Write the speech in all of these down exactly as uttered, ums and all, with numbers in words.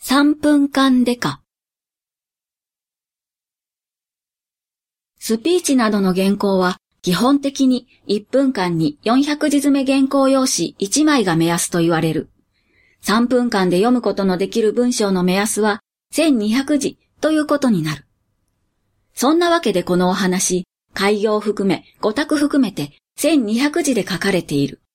さんぷんかんデカ。スピーチなどの原稿は基本的にいっぷんかんによんひゃくじ詰め原稿用紙いちまいが目安と言われる。さんぷんかんで読むことのできる文章の目安はせんにひゃくじということになる。そんなわけでこのお話、開業を含めご択含めてせんにひゃくじで書かれている。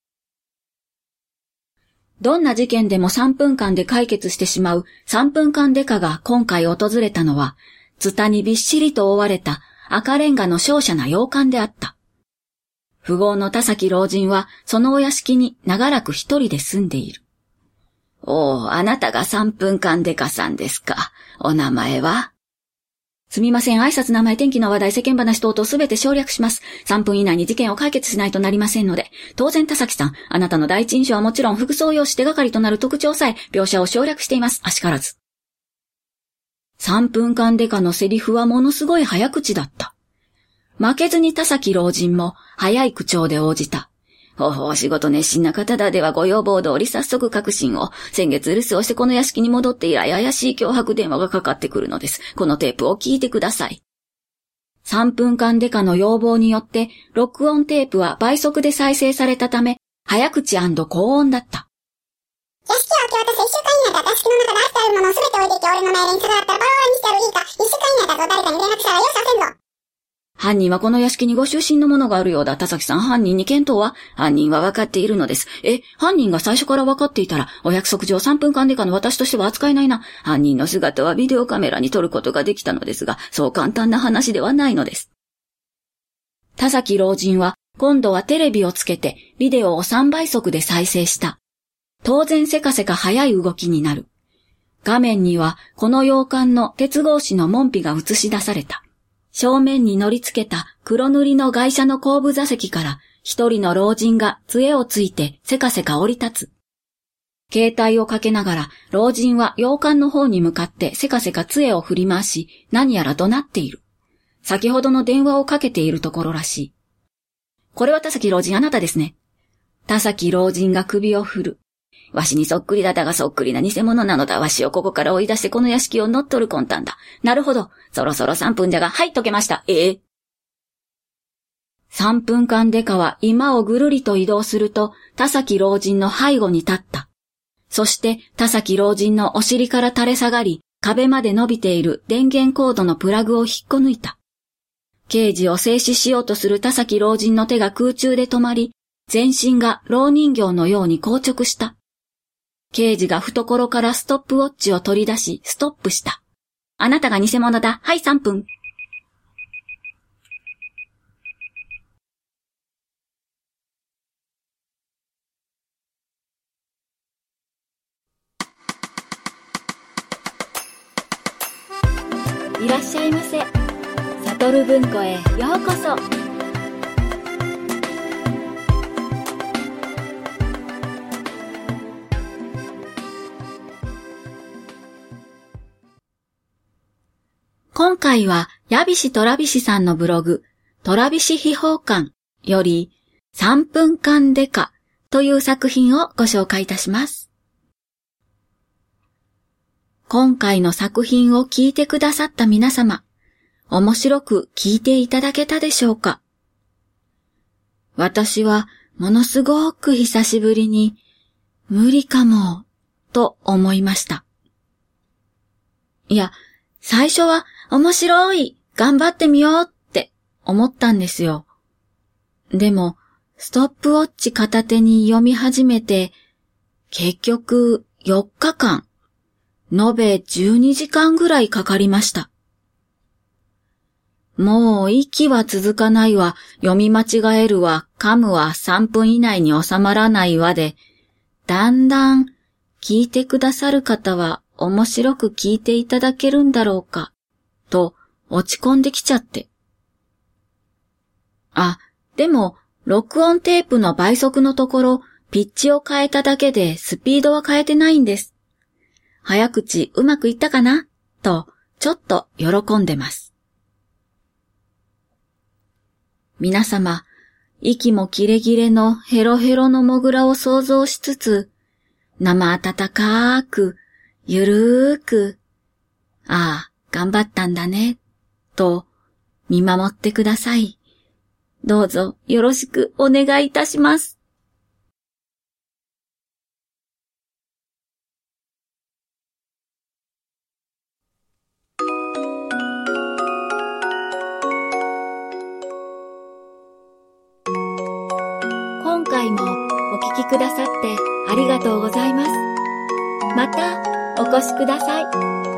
どんな事件でもさんぷんかんで解決してしまうさんぷんかんデカが今回訪れたのは、ツタにびっしりと覆われた赤レンガの瀟洒な洋館であった。富豪の田崎老人はそのお屋敷に長らく一人で住んでいる。おお、あなたがさんぷんかんデカさんですか。お名前は？すみません、挨拶、名前、天気の話題、世間話等々すべて省略します。さんぷん以内に事件を解決しないとなりませんので、当然田崎さん、あなたの第一印象はもちろん服装用紙手がかりとなる特徴さえ描写を省略しています。あしからず。さんぷんかんデカのセリフはものすごい早口だった。負けずに田崎老人も早い口調で応じた。ほほう、仕事熱心な方だ。ではご要望通り早速確信を。先月留守をしてこの屋敷に戻って以来怪しい脅迫電話がかかってくるのです。このテープを聞いてください。さんぷんかんデカの要望によって録音テープは倍速で再生されたため、早口&高音だった。 屋敷を明け渡せいっしゅうかん以内だ。屋敷の中であってあるものをすべて置いていけ。俺の命令に逆らったらバラバラにしてやる。いいか。いっしゅうかん以内だぞ。誰かに連絡したら容赦せんぞ。 犯人はこの屋敷にご就寝のものがあるようだ。田崎さん、犯人に見当は？犯人は分かっているのです。え、犯人が最初から分かっていたら、お約束上さんぷんかんデカの私としては扱えないな。犯人の姿はビデオカメラに撮ることができたのですが、そう簡単な話ではないのです。田崎老人は、今度はテレビをつけて、ビデオをさんばい速で再生した。当然せかせか速い動きになる。画面には、この洋館の鉄格子の門扉が映し出された。正面に乗り付けた黒塗りの外車の後部座席から一人の老人が杖をついてせかせか降り立つ。携帯をかけながら老人は洋館の方に向かってせかせか杖を振り回し何やら怒鳴っている。先ほどの電話をかけているところらしい。これは田崎老人あなたですね。田崎老人が首を振る。わしにそっくりだだがそっくりな偽物なのだ。わしをここから追い出してこの屋敷を乗っ取る魂胆だ。なるほど。そろそろさんぷんじゃが、はい、解けました。ええ。さんぷんかんデカは居間をぐるりと移動すると、田崎老人の背後に立った。そして田崎老人のお尻から垂れ下がり、壁まで伸びている電源コードのプラグを引っこ抜いた。刑事を制止しようとする田崎老人の手が空中で止まり、全身が老人形のように硬直した。刑事が懐からストップウォッチを取り出し、ストップした。あなたが偽物だ。はい、さんぷん。いらっしゃいませ。サトル文庫へようこそ。今回は、矢菱虎菱さんのブログ、虎菱秘宝館より、さんぷんかんデカという作品をご紹介いたします。今回の作品を聞いてくださった皆様、面白く聞いていただけたでしょうか？私は、ものすごく久しぶりに、無理かも、と思いました。いや、最初は面白い、頑張ってみようって思ったんですよ。でも、ストップウォッチ片手に読み始めて、結局よっかかん、延べじゅうにじかんぐらいかかりました。もう息は続かないわ、読み間違えるわ、噛むわ、さんぷん以内に収まらないわで、だんだん聞いてくださる方は面白く聞いていただけるんだろうか、と落ち込んできちゃって。あ、でも、録音テープの倍速のところ、ピッチを変えただけでスピードは変えてないんです。早口うまくいったかなと、ちょっと喜んでます。皆様、息も切れ切れのヘロヘロのモグラを想像しつつ、生温かく、 ゆるーく、ああ、頑張ったんだね、と見守ってください。どうぞよろしくお願いいたします。今回もお聞きくださってありがとうございます。またお越しください。